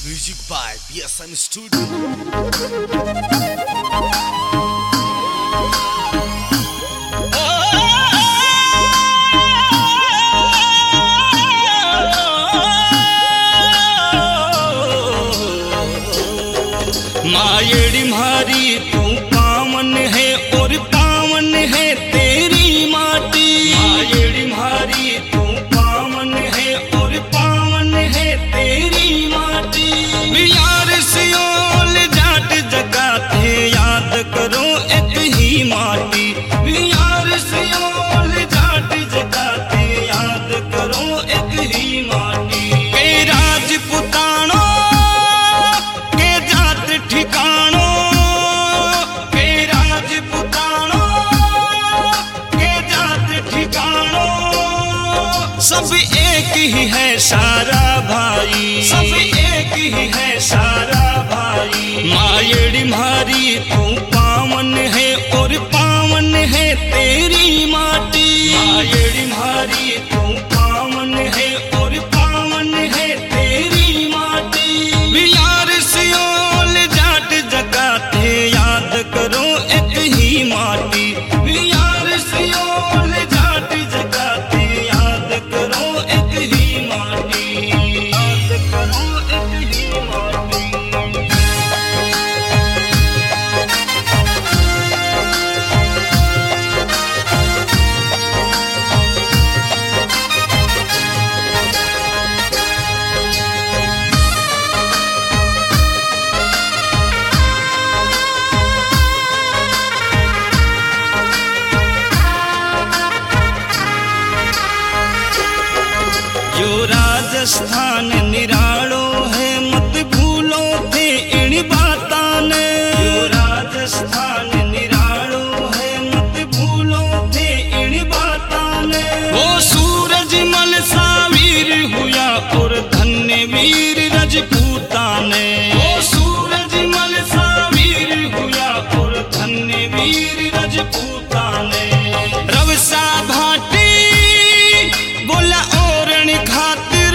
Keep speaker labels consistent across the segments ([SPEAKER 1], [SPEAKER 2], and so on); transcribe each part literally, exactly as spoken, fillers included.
[SPEAKER 1] Music by B S M Studio.
[SPEAKER 2] मायड़ी म्हारी तू पावन है और पावन है तेरी माटी। मायड़ी म्हारी तू पावन है और पावन है तेरी माटी। यार सियोल जाट जगाते याद करो एक ही माटी। यार सियोल जाट जगाते याद करो एक ही माटी। के राजपुतानो के जात ठिकानो के राजपुतानो के जात ठिकानो सब एक ही है सारा भाई। सब एक ही है सारा भाई। मायड़ी म्हारी तू पावन है और पावन है तेरी माटी। मायड़ी म्हारी तू पावन है और पावन है तेरी माटी। यार सियोल जाट जगाते याद करो एक ही माटी। यार सियोल जाट जगाते याद करो एक ही माटी। याद करो एक ही माटी। जो राजस्थान निरालो है मत भूलो थे इन बातां ने। जो राजस्थान निरालो है मत भूलो थे इन बातां ने। वो सूरज मल सा वीर हुआ और धन्य वीर रजपूता ने। वो सूरज मल सा वीर हुआ और धन्य वीर रजपूता ने। रवसा भाटी बोला ओरण खातिर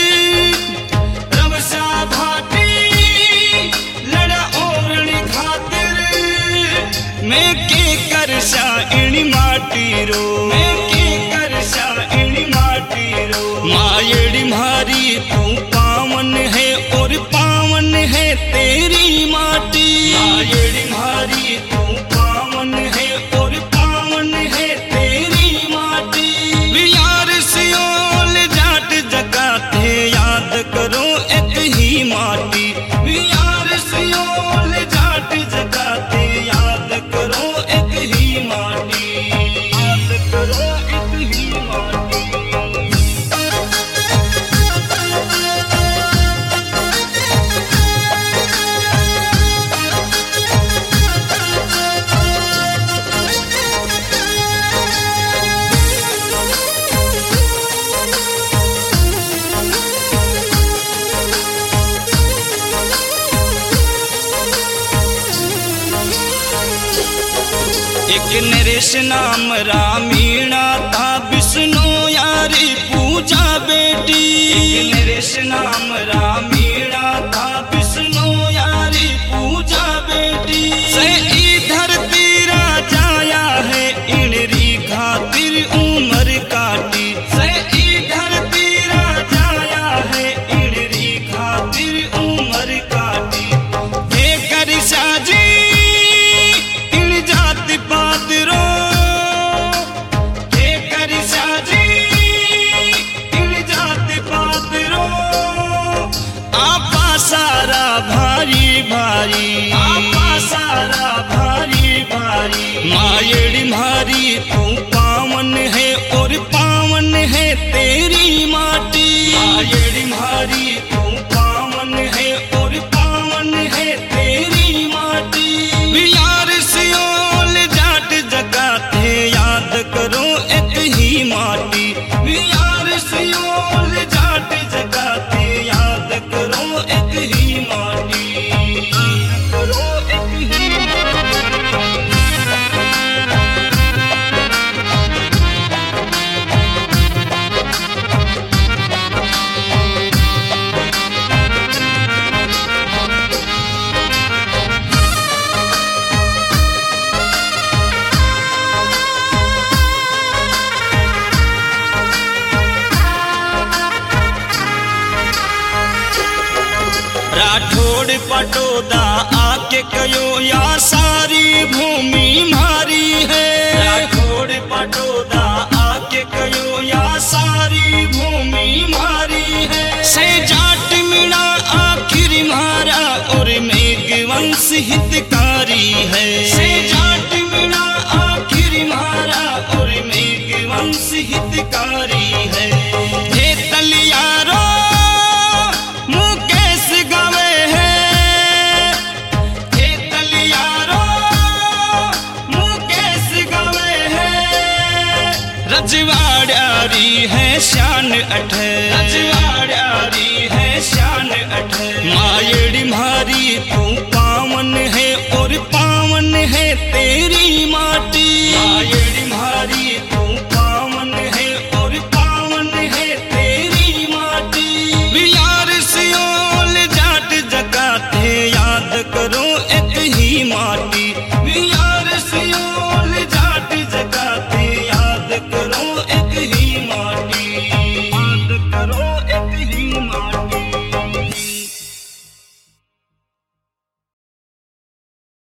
[SPEAKER 2] रवसा भाटी लड़ा ओरण खातिर। मैं के कर सा इनी माटी रो। मैं के कर सा इनी माटी रो। मायड़ी म्हारी तू पावन है और पावन है तेरी माटी। मायड़ी म्हारी तू पावन है और पावन है तेरी माटी। यार सियोल जाट जगाते याद करो एक ही माटी। यार सियोल जाट जगाते याद करो एक ही माटी। याद करो एक ही माटी। एक नरेश नाम रामीणा था विष्णु यारी पूजा बेटी। एक नरेश नाम रामीणा था विष्णु यारी पूजा बेटी। से इधर तीरा जाया है इनरी खातिर उमर काटी। से इधर तीरा जाया है इनरी खातिर उमर काटी। हे कर साजी जाति पादरो के कर साजी इन जाति पादरो। आपा सारा भारी भारी आपा सारा भारी भारी। मायड़ी म्हारी तू पावन है और पावन है तेरी माटी। मायड़ी म्हारी तू पावन है और पावन है तेरी माटी। यार सियोल जाट जगाते याद करो एक ही माटी। यार सियोल जाट जगाते याद करो एक ही माटी। याद करो एक ही माटी। राठौड़ पटोदा आके कयो या सारी भूमि मारी है। राठौड़ पटोदा आके कयो या सारी भूमि मारी है। से जाट मिला आखिर मारा और मेघवंश हितकारी है। से जाट मिला आखिर मारा और मेघवंश हितकारी है। हे तलियारो मुकेश गावे है। हे तलियारो मुकेश गावे है। रजवाड़ियारी है शान अठ। रजवाड़ियारी है शान अठ। मायड़ी मारी तू पावन है और पावन है तेरी माटी। मायड़ी